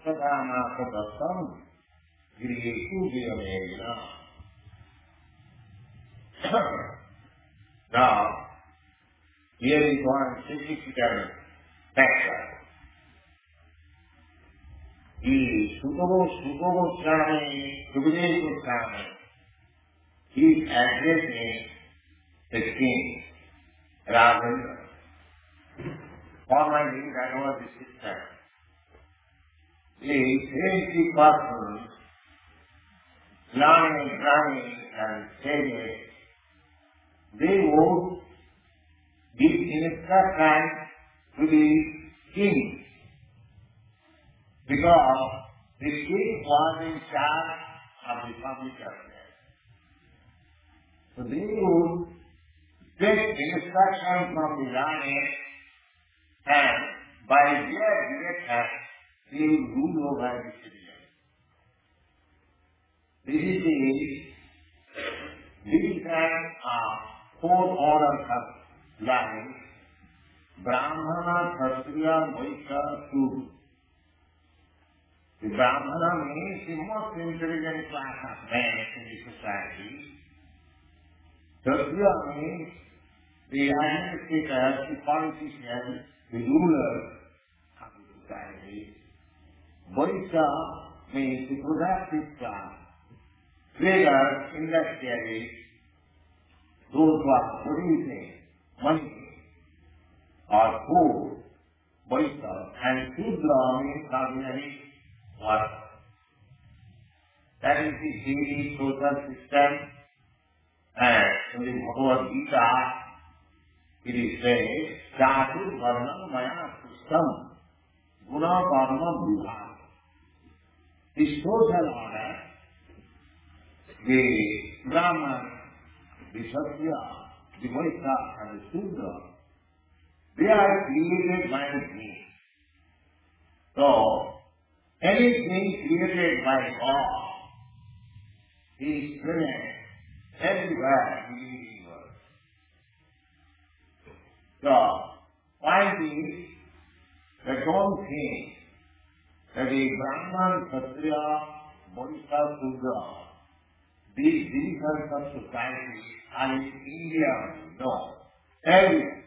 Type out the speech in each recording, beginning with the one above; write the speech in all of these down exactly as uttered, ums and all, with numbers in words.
Sadhana Sadasam Giriyesu Viyamena. Now, here is one significant factor. The Sukha Goswami, Sukadeva Goswami, he is addressing the king, Ravindra. Formerly, that was the system. The twenty persons, learning, learning, and saying, they would give instruction to the king, because the king was in charge of the public affairs. So they would take instruction from the learning, and by their direction, they will rule over the citizen. This is the division of four orders of learning: Brahmana, Kshatriya, Vaishya, Shudra. The Brahmana means the most intelligent class of men in the society. Kshatriya means the administrators, the politicians, the rulers of the society. Vaishya means the productive class, traders, industrialists, those who are producing money or food, Vaishya, and Shudra means ordinary work. That is the daily social system, and in the Bhagavad Gita, it is said, Chatu Varna Maya System, Guna Karma Vibhaga. The social order, the Brahman, the Kshatriya, the Vaishya, and the Shudra, they are created by me. So, anything created by God is present everywhere in the universe. So, point is that don't think that a Brahman, Kshatriya, Vaishya, Shudra, these divisions of society are in India. No. Everywhere.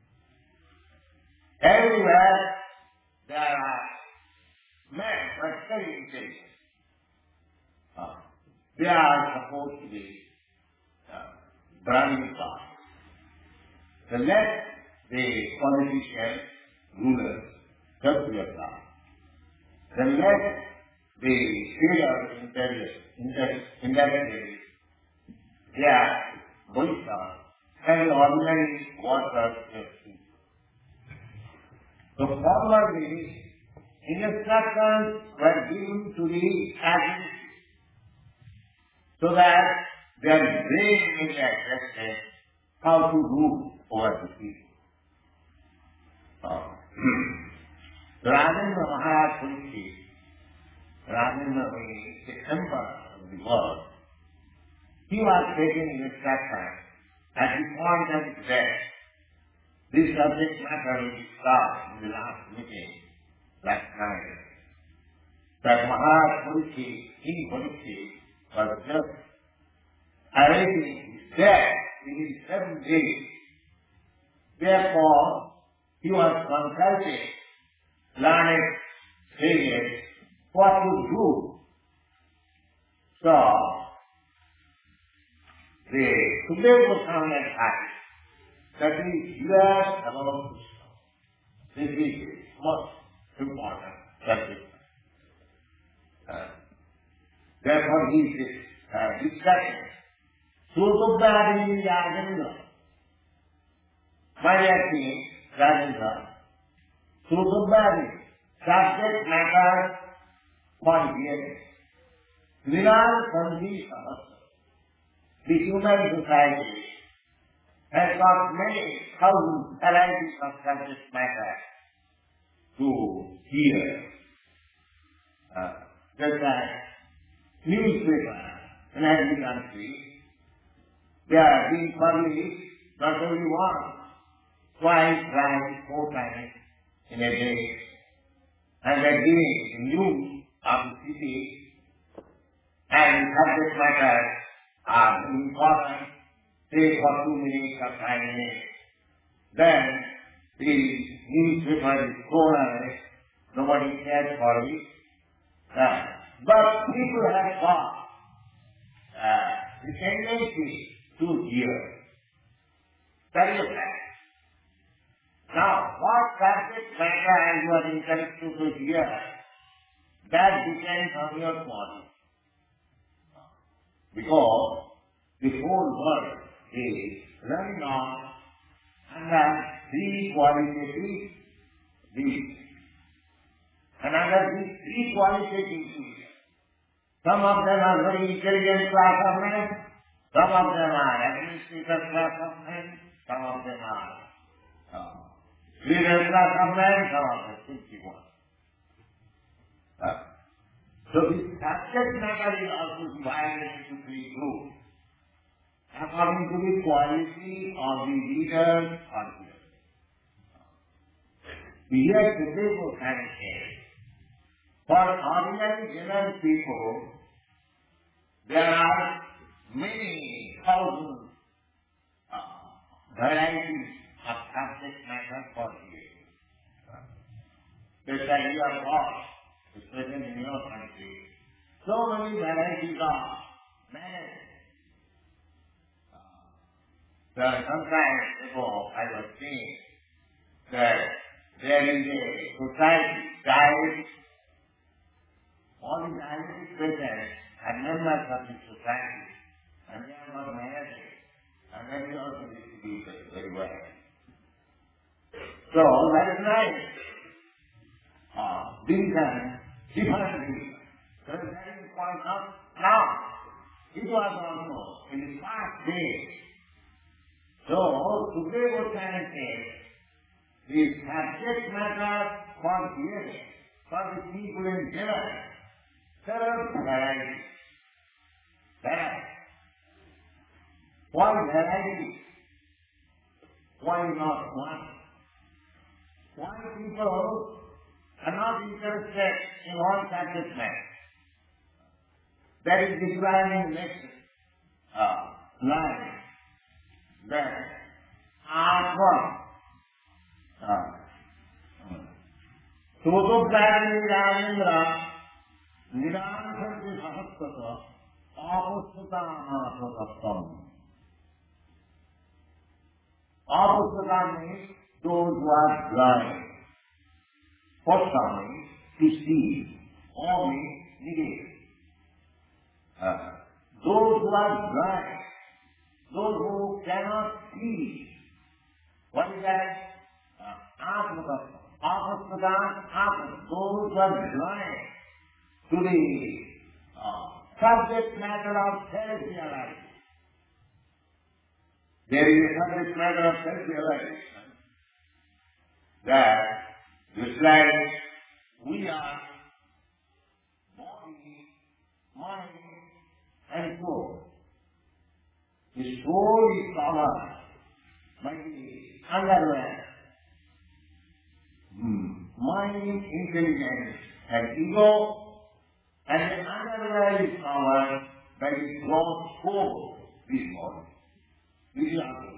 Everywhere there are men, but very intelligent. Uh, they are supposed to be uh, Brahmin class. The left, the politicians, rulers, Kshatriya class. The left, the traders, intellectuals, intellectuals, they are Vaishya, and the ordinary workers. So formerly, instructions were given to the agents so that their brain may be adjusted how to rule over the people. Oh. So Rajendra Maharaj Parikshit, Rajendra means the emperor of the world, he was taking instruction at the point of his death. This subject matter we discussed in the last meeting last night. That Maharaj Parikshit, King Parikshit, was just awaiting his death within seven days. Therefore, he was consulting learned sages what to do. So, the Sukadeva Goswami had asked, that is, years about Krishna. This is most important subject. Uh, therefore, he is uh, discussing Sukadeva Rajendra. My asking Rajendra, Sukadeva subject matter for hearing. Viral Sandhi Samastha. The human society has got many thousand varieties of subject matter to hear. Uh, just as newspaper in every country, they are being published not only once, twice, thrice, four times in a day. And they are giving news of the city and subject matter are important, say for two minutes or five minutes. Then the newspaper is thrown away, nobody cares for it. Uh, but people have got uh, the tendency to hear. That is a fact. Now, what subject matter you are interested to hear, that depends on your body. Because the whole world is running on under three qualitative views. And under these three qualitative views, some of them are very intelligent class of men, some of them are administrative class of men, some of them are uh, leader class of men, some of them fifty one. Uh, so the subject matter is also divided into three groups, according to the quality of the leaders or leaders. Here today what can I say? For ordinary general people, there are many thousands uh, varieties of subject matter for hearing. This idea of God is present in your country. So many varieties of manners. Uh, some time ago, I was saying that there is a society, diet, all the diabetic patients are members of the society, and they are not managed, and then they also distribute it very well. So, that is nice. Uh, these are different things. So, that is the point of now. It was also in the past days. So, today what can I say? The subject matter for hearing, for the people in general, there are varieties. Varieties. Why varieties? Why not one? Why people are not interested in one subject matter? That is describing next uh, line. That Atma. Sotoprani Ramindra Niransanti Sahastata Apustata Satastam. Apustata means those who are blind. Pasta means to see. Or means negate. Uh, those who are blind, those who cannot see. What is that? Atma. Apustata Atma. Those who are blind to the uh, subject matter of self-realization. There is a subject matter of self-realization that just like we are body, mind, and soul. The soul is covered by the underwear, hmm. mind, intelligence, and ego. And the underwear is covered by the gross soul, this body. This is our.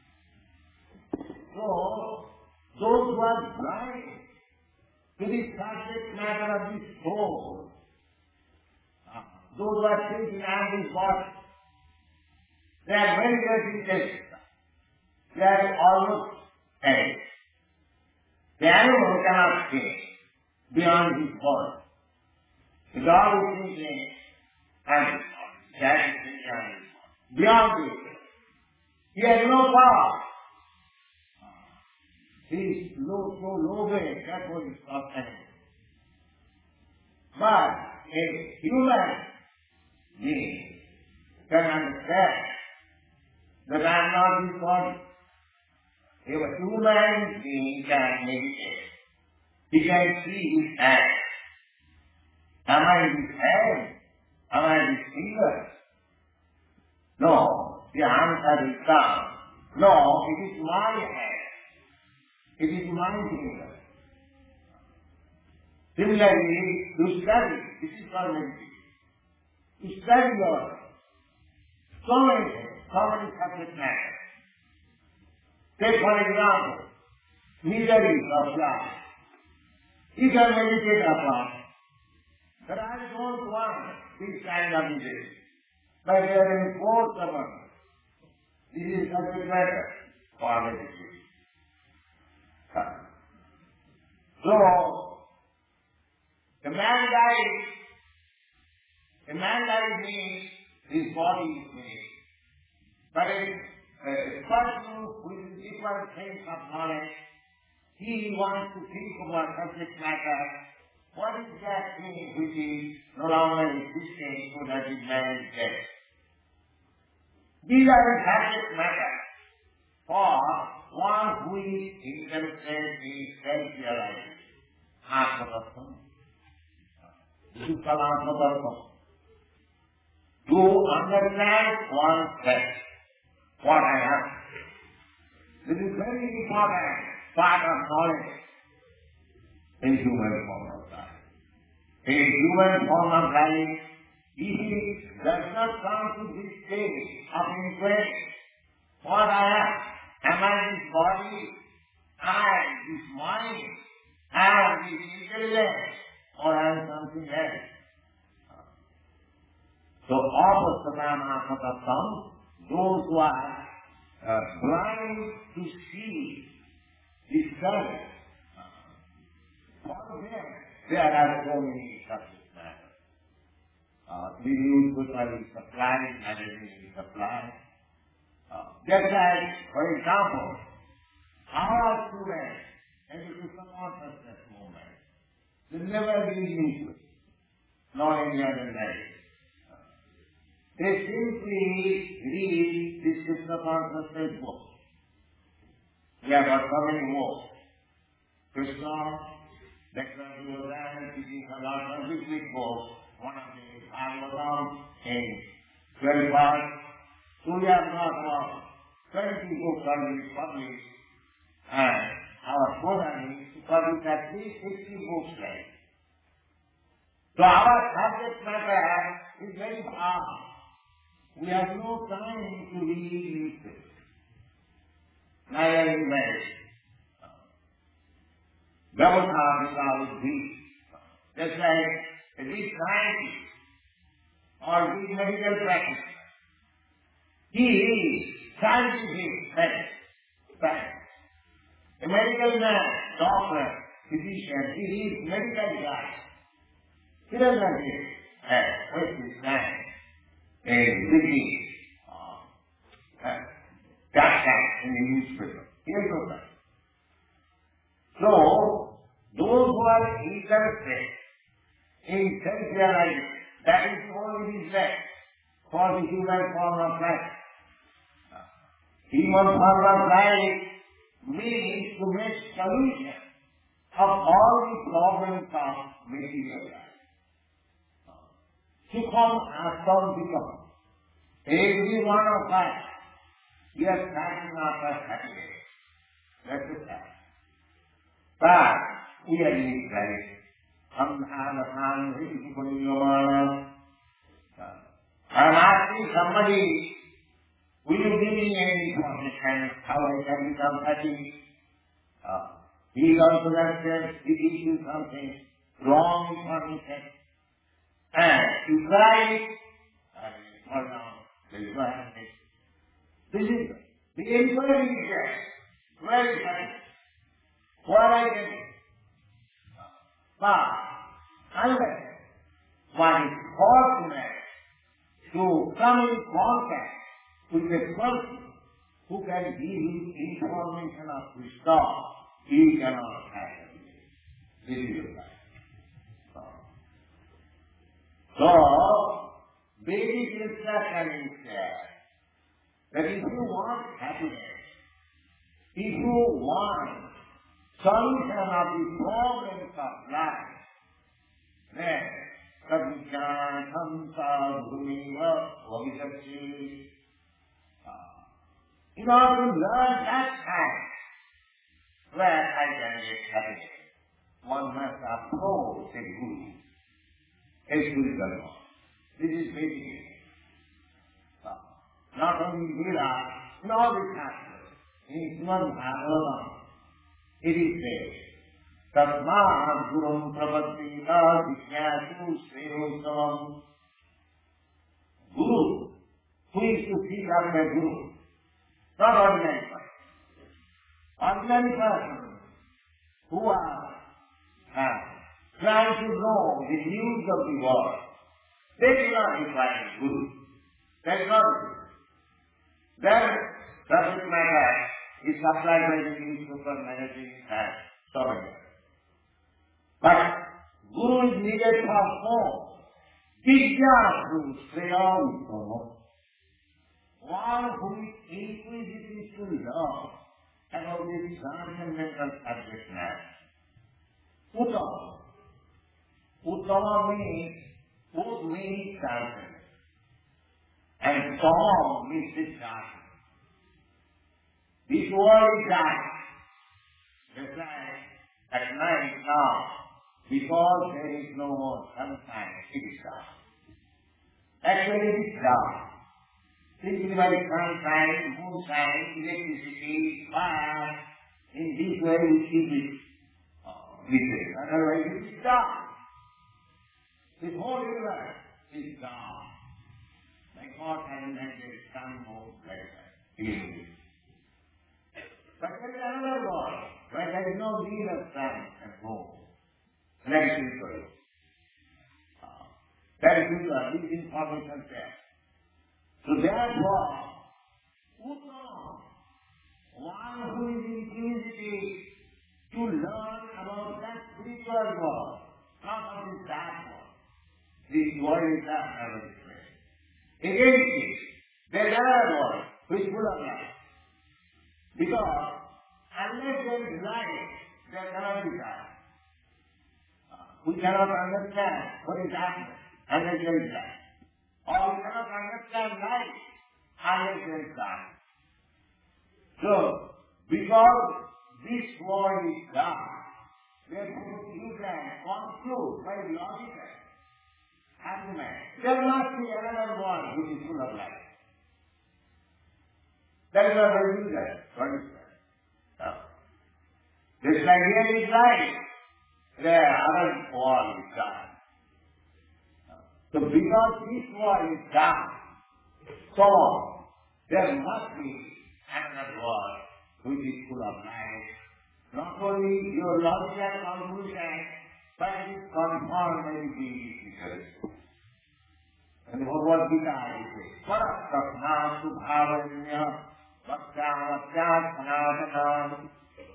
So, those who are blind to the subject matter of the soul, uh, those who are thinking of this body, they are very much intelligent. They are almost dead. The animal cannot think beyond his body. The dog is thinking, and cat is thinking, beyond this. He has no power. He is low, so low grade, that's what is called animal. But a human being can understand that I am not his body. If a human being can meditate, he can see his hand. Am I his hand? Am I his finger? No, the answer is come. No, it is my hand. It is my finger. Similarly, to study, this is called meditation. To study your so many things, so many subject matters. Take for example, miseries of life. You can meditate upon, but I don't want this kind of misery. But they are enforced upon us. This is subject matter for meditation. So, the man dies, the man dies means his body is made. But a, a person with different things of knowledge, he wants to think about subject matter. What is that thing which is no longer existing so that his man is dead? These are the subject matter for one who is interested in self-realization. Atma-tattva. Sukha-tattva. To understand oneself, what I am. This is very important part of knowledge in human form of life. In human form of life, if he does not come to this stage of inquiry, what I am, am I this body, I this mind, I this intellect, or I am something else? So, apastamana-tattvam, those who are uh, blind to see this service, for them, there are so many subject matters. Uh, we use good money supply, managing supply. Uh, just like, for example, our students, education consciousness movement, they never been used, nor in the other language. They simply read this Krishna consciousness book. We have got so many books. Krishna, Lecture to Yoga, teaching a lot of big, big books. One of the Bhagavatam in twelve parts. So we have got about twenty books already published. And our program is to publish at least sixty books like. So our subject matter is very vast. We have no time to read newspapers. Neither in marriage. Vyavastha would be just like a big scientist or big medical practitioner. He is scientific fact. A medical man, doctor, physician, he is medical guy. He does not get uh, with his man a big uh, uh, that in the newspaper. He has no time. So, those who are interested in self-realization, that is only his left for the human form of life. Human form of life means to make solution of all the problems of material life. Sukham asam dukam. Every one of us, we are starting after happiness. That's the fact. But we are in this life. Ham ham ham I'm asking somebody, will you give me any information how I can become happy? Uh, he is also that he gives you something wrong information. And you try it, and you fall down, there is no happiness. This is the inquiry is there. Where is happiness? What I can do? But unless one is fortunate to come in contact with a person who can give you information of wisdom, he cannot have it. This is the fact. So, basic instruction is there that if you want happiness, if you want solution of the problems of life, then Kadvijantam Sadhuniva Vavisakshi. In order to learn that fact, where I can get happiness, one one must approach a guru, a spiritual one. This is basic. Not only in Veda, in all the chapters, in Srimad Bhagavatam, it is said, Tasmāt Gurum Prapaddita Vijñāsu Sreyosavam. Guru, who is to seek after Guru? Not ordinary person. Ordinary person who are uh, trying to know the news of the world, they do not require Guru. That is not it. Their subject matter is supplied by the newspaper, magazine, and so on. But Guru is needed for more. Vijñāsu Sreyosavam. One who is inquisitive to learn about this transcendental subject matter. Uttama. Uttama means both means transcendent. And Tama means discharge. This world is dark. That's why at night now, because there is no more sunshine, it is dark. Actually it is dark. Simply by sunshine, moonshine, electricity, fire, in this way we keep it uh, lit. Otherwise it is dark. This whole universe is dark. Like God has invented sun, moon, like that. But there is another world where there is no need of sun and moon. That is spiritual. Uh, that is spiritual. This information there. So therefore, Uttama, one who is inquisitive to learn about that spiritual world, not of this dark world. This world is dark, never this way. Against it, there is another world which is full of light. Because unless there is light, there cannot be dark. Uh, we cannot understand what is darkness unless there is light. Or we cannot understand light unless there is dark. So, because this world is dark, therefore you can conclude by logical argument, there must be another world which is full of light. That is what I do that. What is that? No. This idea is light. There other world is dark. So because this world is dark, so there must be another world which is full of light. Not only your logical conclusion, but it is confirmed by the teachers. And Bhagavad Gita says, Paratasmātu bhāvanya vakkāvatyāt sanātanām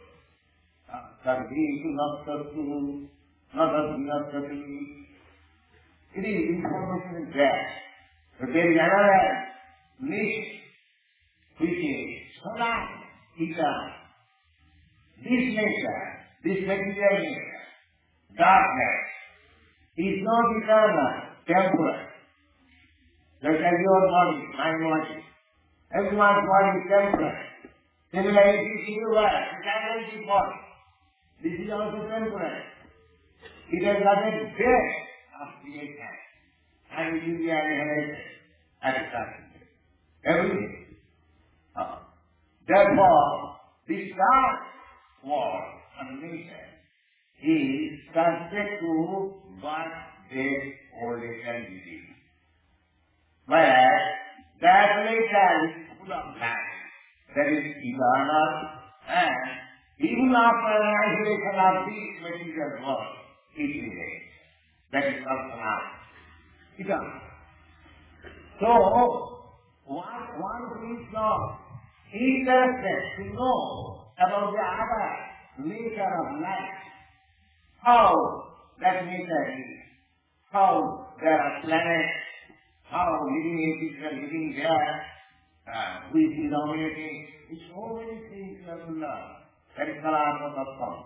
sarvītu naktatu nadadhyatati. It is information is there. But there is another niche which is Sanat Eternal. This nature, this material nature, darkness, is not eternal, temporary. Just as your body, my body. Everyone's body is temporary. Similarly, this universe, this energy body, this is also temporary. It has got a base of creation, and it will be annihilated at a certain day. Everything. Uh, therefore, this dark world and nature is subject to birth, death, old age, and disease. Whereas that nature is full of life, that is eternal, and even after annihilation of this material world, it remains. That is Samsara. Eternal. So, one, one who is not interested to know about the other nature of life, how that nature is, how there are planets, how living entities are living there, uh, who is dominating, so many things you have to learn. That is Kalapa Tattvam.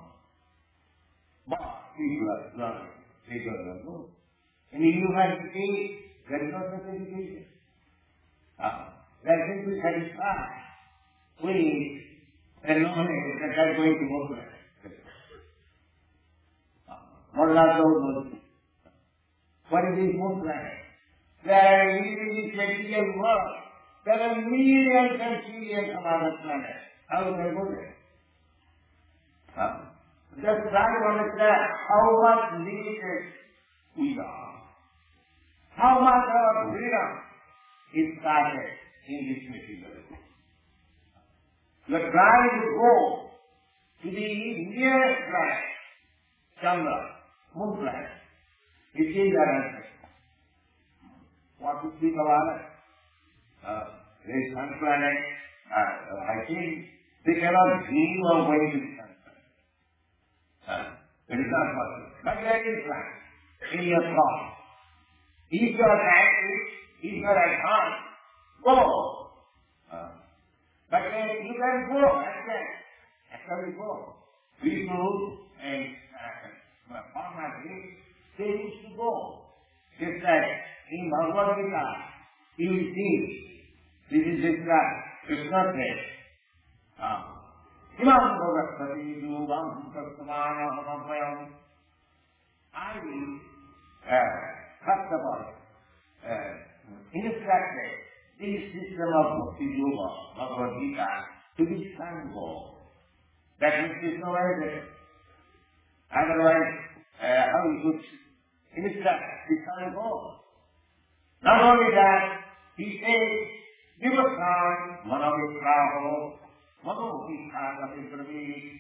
But people are learning. They don't know. In the university, there is no such education. Uh, they are simply satisfied with the knowledge that they are going to work with. Uh, Allah told us. What is this moon planet? They are living in this material world. There are millions and trillions of other planets. How do they go there? Huh? Just try to understand how much limited we are. How much our freedom is started in this material world. You are trying to go to the nearest planet, Chandra, moon planet. It is our ancestor. What to speak about it? Uh, there is sun planet. Uh, I think they cannot dream of going to the sun planet. Uh, it is not possible. But there is planet in your thought. If you are active, if you are at heart, go. Uh, but uh, you can go, actually. Actually go. People and uh, farmers, they used to go. Just like in Bhagavad Gita, you will see, this is described, it's not there. Imam Bhagavati Yugam Tasmana Hamapayam. I will, uh, first of all, uh, instruct this system of Bhakti Yoga, Bhagavad Gita, to be Sangho. That means it's no way. Otherwise, uh, how we could instruct this Sangho? Not only that, he says, Vivasan, Manavikraho, Manovikraho,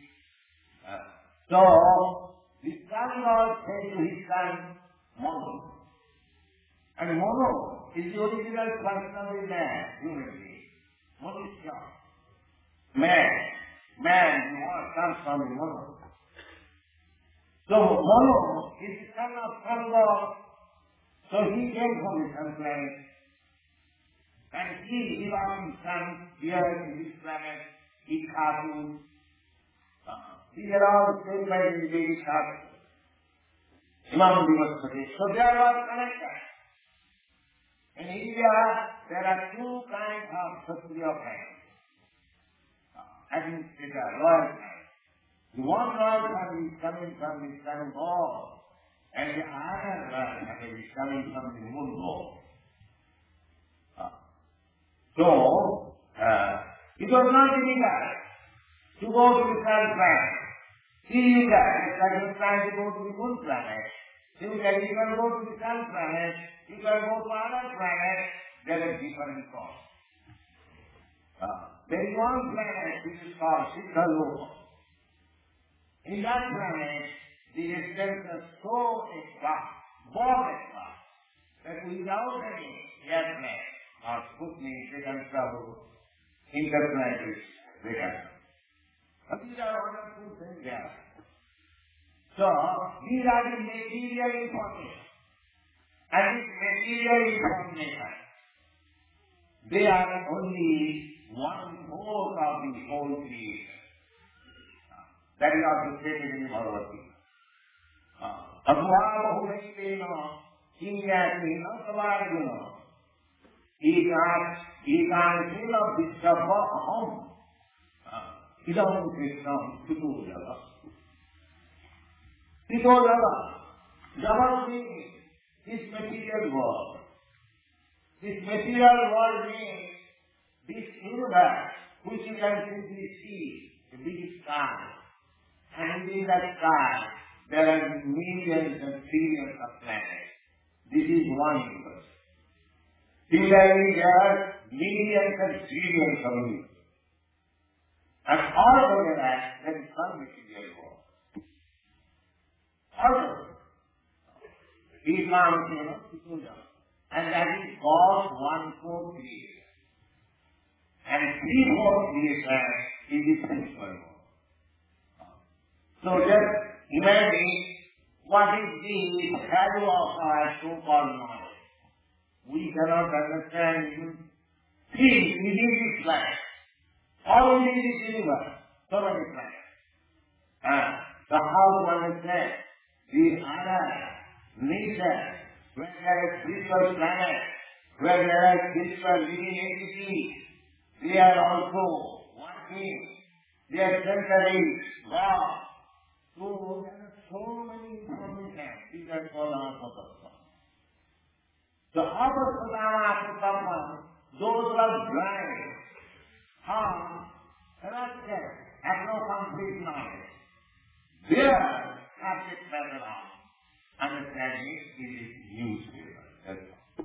so, the son God said to his son, Mono. And Mono is the original person of the man, human being. Mono is God. Man, man, you are comes from the Mono. So, Mono is the son of sun God. So he came from the sun planet. And he belongs to sun here in this planet, Ikatu. These are all the same by the Vedic Shastra. Imam Divaspati. So they are all connected. In India, there are two kinds of Kshatriya family. Administrator, royal family. The one royal family is coming from the sun god, and the other royal family is coming from the moon god. So, uh, it was not illegal to go to the sun planet. Illegal, it's like you're trying to go to the moon planet. You can, you can go to the sun planet, you can go to other planets, there are different costs. Uh, there is one planet which is called Siddhaloka. In that planet, the residents are so vast, vast, vast, that without any airplane or Sputnik, they can travel interplanetary, they can. But these are wonderful things there. So, these are the material information. And this material information, they are only one fourth of the whole creation. That is also stated in the Bhagavad Gita. Abhavahuvaitena kinyatena savarduna ekan ekansena vishava aham idam krishnam suto java. Suto java. Java means this material world. This material world means this universe which you can simply see, the big sky. And in that sky, there are millions and trillions of planets. This is one universe. Similarly, there are millions and trillions of universes. And all over that, there is one material world. All over. Islam is, and that is God's one-fourth creation. And three-fourth creation is the spiritual world. So just imagine what is the value of our so-called knowledge. We cannot understand even things within this planet, or within this universe, so many planets. Uh, so how to understand the other nature, where there is spiritual planet, where there are spiritual living entities, they are also working, they are centering God. So there are so many information can call Apasatama. So Apasatama, Apasatama, those who are blind, harm, corrupted, have no complete knowledge. Their subject matter of understanding is newspaper. That's all.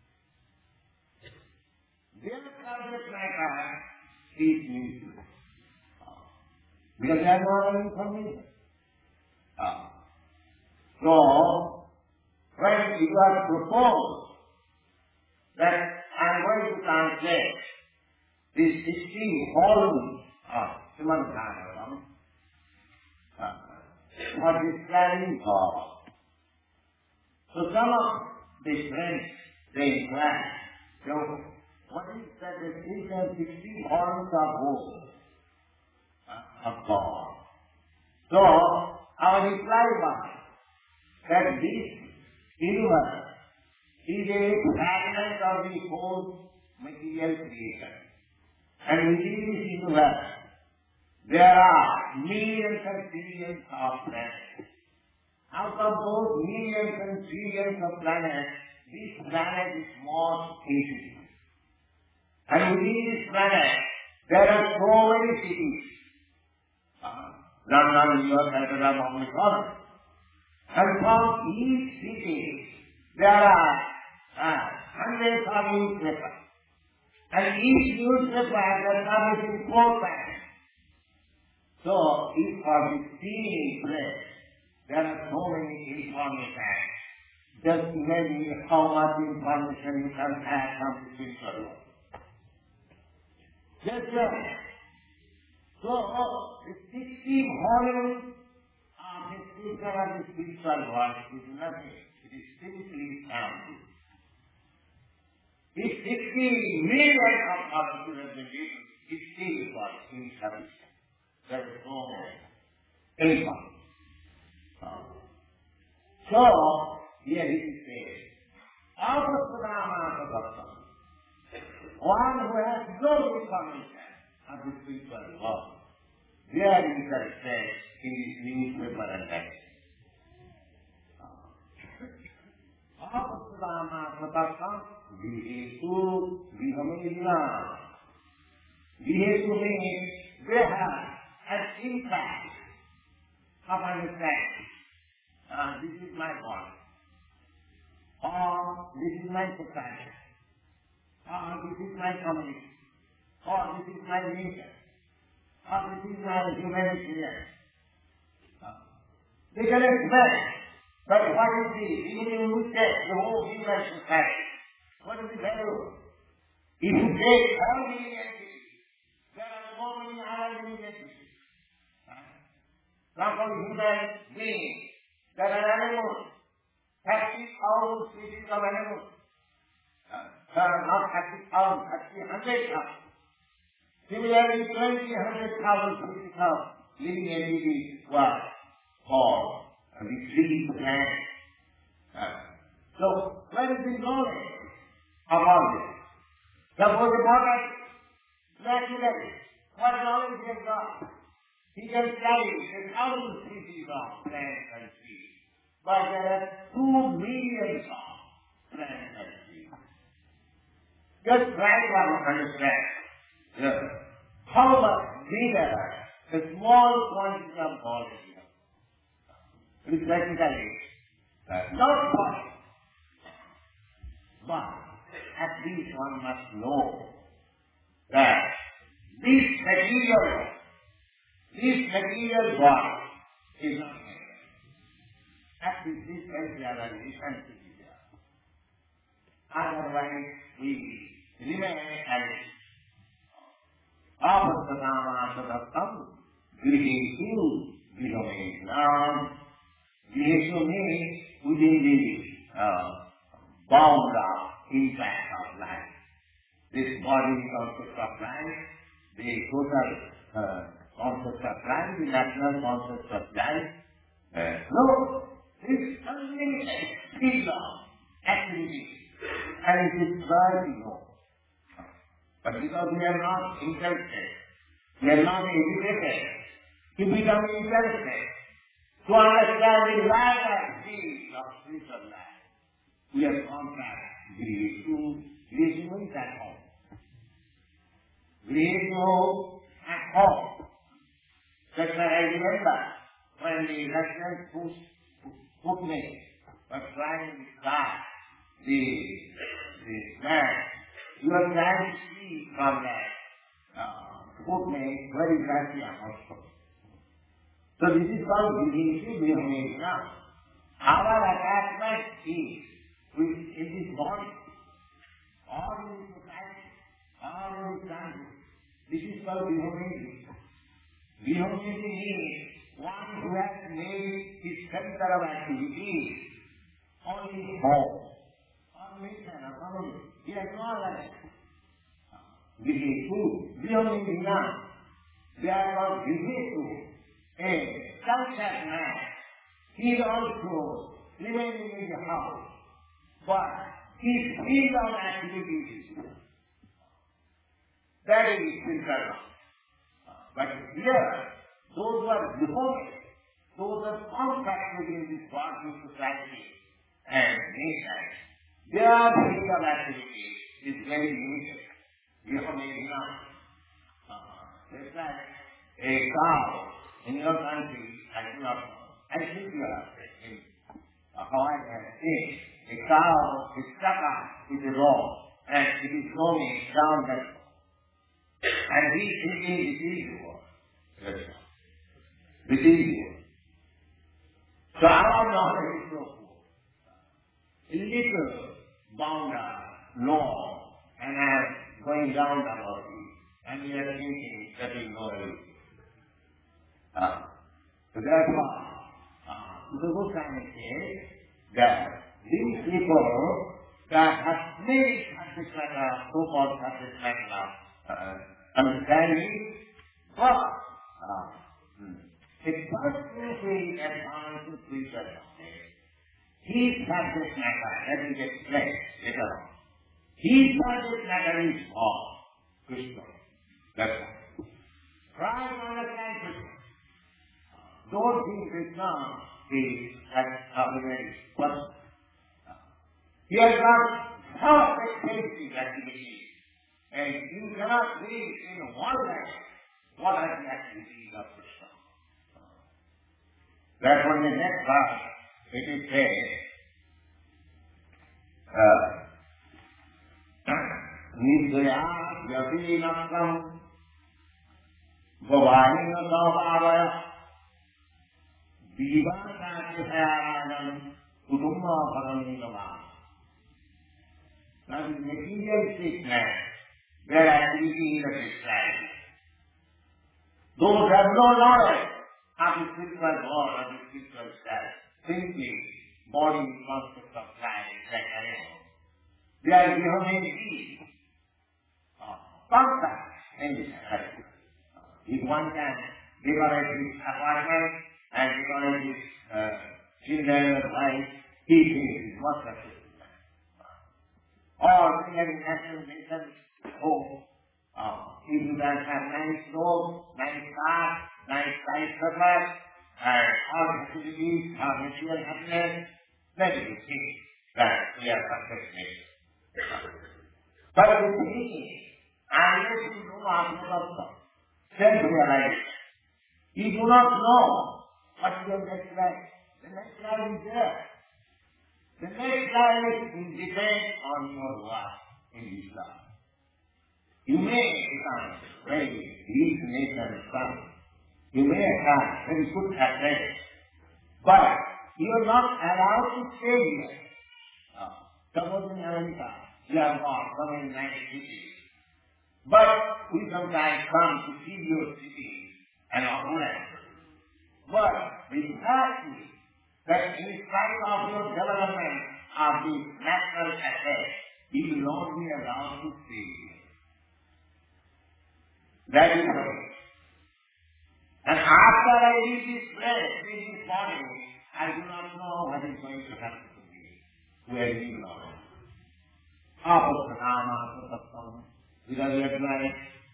Their subject matter is newspaper. Because they are not information. Uh, so, when you are proposed that I am going to translate these sixteen volumes of Srimad Bhagavatam uh, for describing God. So some of the friends, they inquire, so what is that there is sixteen volumes of books uh, of God? So, our reply was that this universe is a fragment of the whole material creation. And within this universe, there are millions and trillions of planets. Out of those millions and trillions of planets, this planet is most ancient. And within this planet, there are so many cities. Uh, London, New York, Amsterdam, Hong Kong. And from each city, there are uh, hundreds of newspapers. And each newspaper is publishing four times. So, if for the seeing place, there are so many information, just imagine how much information you can have from the spiritual world. Just that. So, the sixteen volumes of the speaker of the spiritual world is nothing. It is simply sound. If sixteen million of molecules have been written, it still was insufficient. There is no information. So, here he says, Apasatama, one who has no information of the spiritual world. There is a said in this newspaper and text. Apasatama Sataka Vihetu Vihamilina. Vihetu means they have an impact of understanding. Uh, this is my body. Or this is my society. Or this is my community. Or this is my nature. Or this is my humanitarian. Uh, they can explain. But what is the, even if you take the whole human society, what is the value? If you take all the entities, there are so many other entities. Not only human beings, there are animals, thirty thousand species of animals. Uh, not thirty thousand, thirty, one hundred thousand. Similarly, twenty, one hundred thousand species of living entities were called the three planets. Uh, so, where is the knowledge of all this? Suppose the Bhagat, naturally, what knowledge he has got? He can study a thousand species of plants and trees, but there are two millions of plants and trees. Just try to understand yes, how much bigger the small quantity of knowledge is. It is practically not possible. But at least one must know that this material This material body is not material. At least this is the realization to be there. Otherwise, we remain as Apasatama Sadattam, Grihesu, Vihaminam, Grihesu means within the uh, bound of impact of life. This body consists of life, the total uh, concept of life, the natural concept of life. Uh, no, it's unlimited field of activity, and it is very low. But because we are not interested, we are not educated to become interested, to understand the life and field of spiritual life. We have contact Grihu. Grihu means at home. Grihu at home. That's why I remember when the Russian Sputnik was trying to start the, the man, you are trying to see from that uh, Sputnik where is Russia also. So this is called Grihu Grihu now. Our attachment is with in this body, or in this society, or in this country. This is called Grihu. Grihu means one who has made his center of activity only home, only center, only. He has no other. Grihu. Grihu means enough. They are called Grihu. A self-centered man. He is also remaining in the house, but his field of activities, that is spiritual. But here, those who are devoted, those who are contracted in this body society and nation, their field of activity is very limited. You have made enough. It's like a cow in your country, I do not know. I think you are in uh, how I have seen a cow is stuck up with a rope and it is going down that road. And he thinking it is easy. Yes, sir. It is easy. So our knowledge is so poor. A little bound up, long, and I'm going down the road. And we are thinking that we know everything. Uh, so therefore, uh, the book says that these people that have made such a kind of so-called such a kind of uh, understanding, but uh, hmm, a person who is advanced in spiritual knowledge, his subject matter, let me explain later on. His subject matter is all Krishna. That's all. Try to understand Krishna. Don't think Krishna is a very person. He has got perfect basic activities, and you cannot read in one line what are the activities of Krishna. Therefore, in the next verse, it is said, Nidya Yati Nakam Bhavani Nakavaya Vivakachayanam Kudumma Paranidama. Now, the materialistic man, their activity is a described. Those have no knowledge of the spiritual God or the spiritual self, simply body concept of life like animals. They are becoming these concepts in this life. If one can decorate his apartment and decorate his uh, children, wife, he thinks what the system. Or we have national mission home. Uh, if you can have nice roads, nice cars, nice skyscrapers, and all facilities, all material happiness, then you think that we are successful. But the thing is, unless you know Atma self-realization, you do not know what is your next life. The next life is there. The next life will depend on your work in this life. You may become very rich nation son. You may have very good athletics. But you are not allowed to stay here. Uh, suppose in America, you have got so many nice cities. But we sometimes come to see your city and our land. But we have to that in spite of your development of the natural assets, you will not be allowed to stay here. That is the way. And after I leave this place, leave this body, I do not know what is going to happen to me. Where we belong. Apostana, because we are like,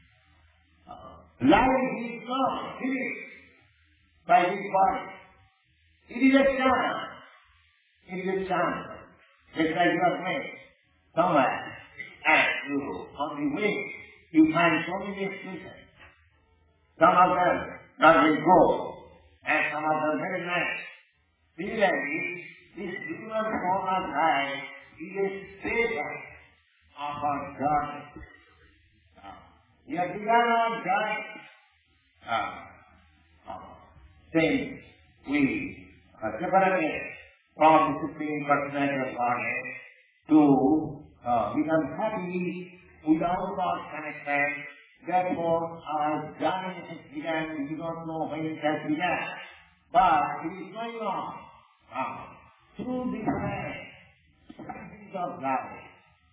life is not finished by this body. It is a chance. It is chance. Just like you are playing somewhere, and you, on the way, you find so many excuses. Some of them not very good, and some of them very nice. Similarly, this human form of life is a statement of our journey. Uh, we have begun our journey. Uh, uh, since we are separated from the Supreme Personality of Godhead to uh, become happy without God's connection. Therefore, our journey has begun. We do not know when it has begun. But it is going on uh, through different species of life.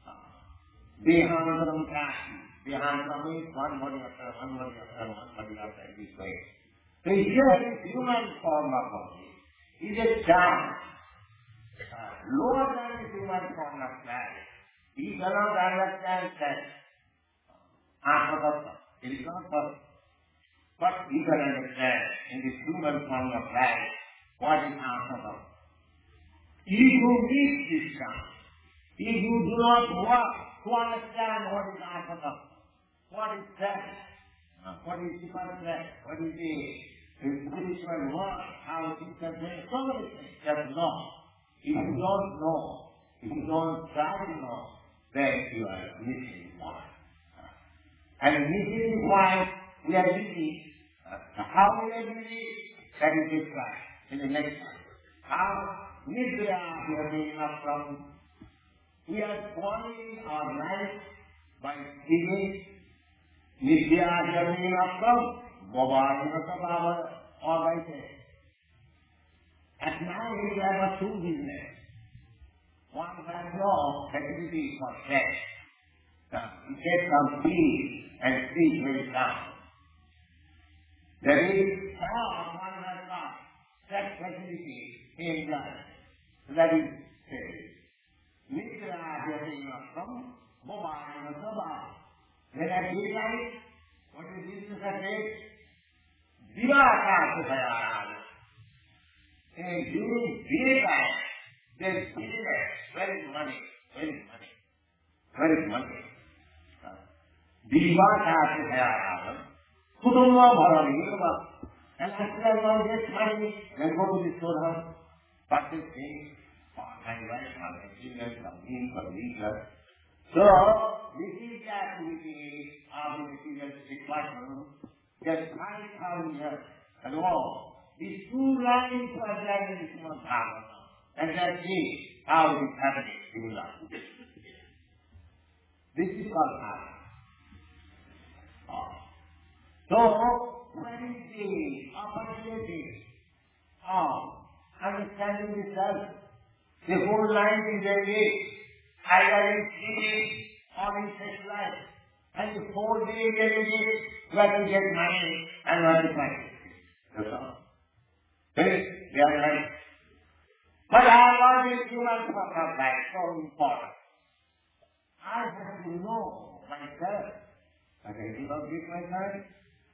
Dehantaram Kasi. Dehantaram means one body after one body after one body after this way. So here is human form of body. It is a chance. Uh, lower than the human form of life. We cannot understand that. Atma, it is not possible. But we can understand in this human form of life what is Atma. If you miss this chance, if you do not work to understand what is Atma, what is that, what is the concept, what is the spiritual work, how it is contained, so many things, just know. If you don't know, if you don't try to know, then you are missing one. And missing one, we are missing. Uh, how we are missing, that is described in the next one. How Nidra we are being up from. We are spoiling our life by giving. Nidra we are being up from. Mobile, or by say. At night we have a two business. One has no facility for sex. You get some peace and sleep very sound. There is how one has not sex facility in life. That is said. Nidra getting up from mobile and sabah. When at daylight, what is this to say? Divaka Sufayana. And during daytime, there is business, very money, very money, very money. Divaka Sufayana. Kudumma Bharani, and after one gets money, then go to the storehouse, purchase things, and rice, and children, some meat, some leisure. So, this is the activity of the material department. Just five thousand years ago, these two lines were there in the Srimad Bhagavatam. And let's see how it is happening in life. This is called Bhagavatam. Oh. So, where is the opportunity of understanding the self? The whole life is engaged, either in sleeping or in sex life. And the whole day is engaged, where to get money and where to find it. That's all. Okay? They are right. But I want this human form of life so important. I have to know myself. But I do not give my time.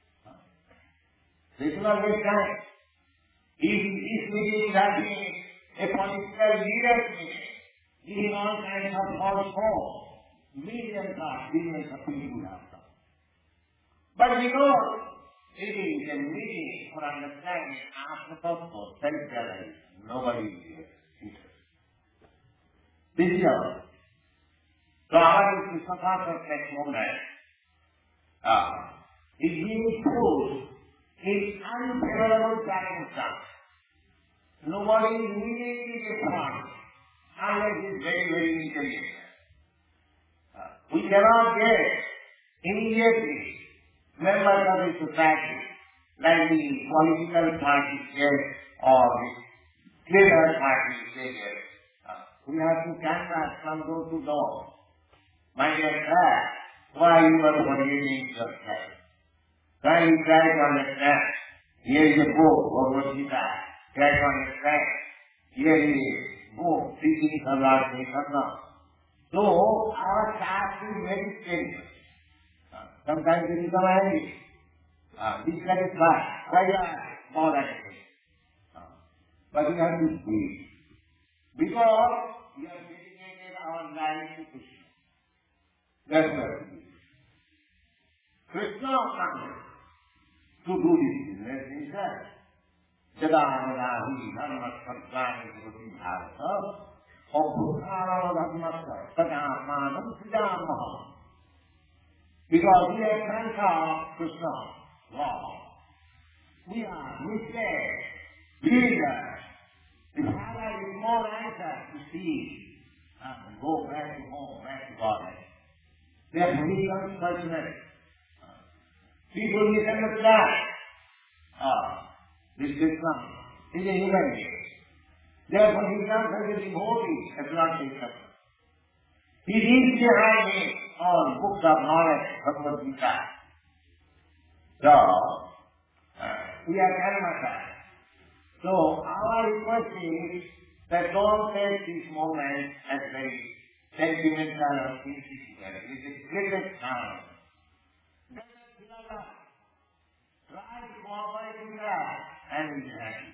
This is not waste time. If this meeting is having a political leader meeting, giving all kinds of false hope, millions of billions of people have come. But we know it is a meeting for understanding Atma Tattva, self-realization. Nobody is here interested. This is our. So our is the next moment. Uh, is being put in unfavorable circumstance. Nobody is immediately responds unless he is very, very intelligent. Uh, we cannot get immediately members of the society like the political parties get or the clearer parties they get. Uh, we have to canvass from door to door. My dear sir, why you are forgetting yourself? Try to try to understand. Here is a book, Bhagavad Gita. Try to understand. Here is a book, teaching Salat Nisana. So, our task is very strange. Uh, sometimes we become angry. Uh, dissatisfied. Why are more angry? Uh, but we have to speak. Because we have dedicated our life to Krishna. That's what it is. Krishna comes to do this business himself. Jada jada hi dharma sargani bhuti bharata obhutara dharmasa tada manam sijamaha. Because we are transformed Krishna's law. We are misled, believers. The father is more anxious to see and go back to home, back to God. Therefore, he becomes personal. People misunderstand. Ah, this Krishna is a human being. Therefore, he becomes as a devotee, as Lord Krishna. He leaves behind him all books of knowledge, Bhagavad Gita. So, uh, we are karmakas. So, our request is that don't take this moment as very sentimental or insignificant. It is the greatest time. Try to cooperate with that and we will have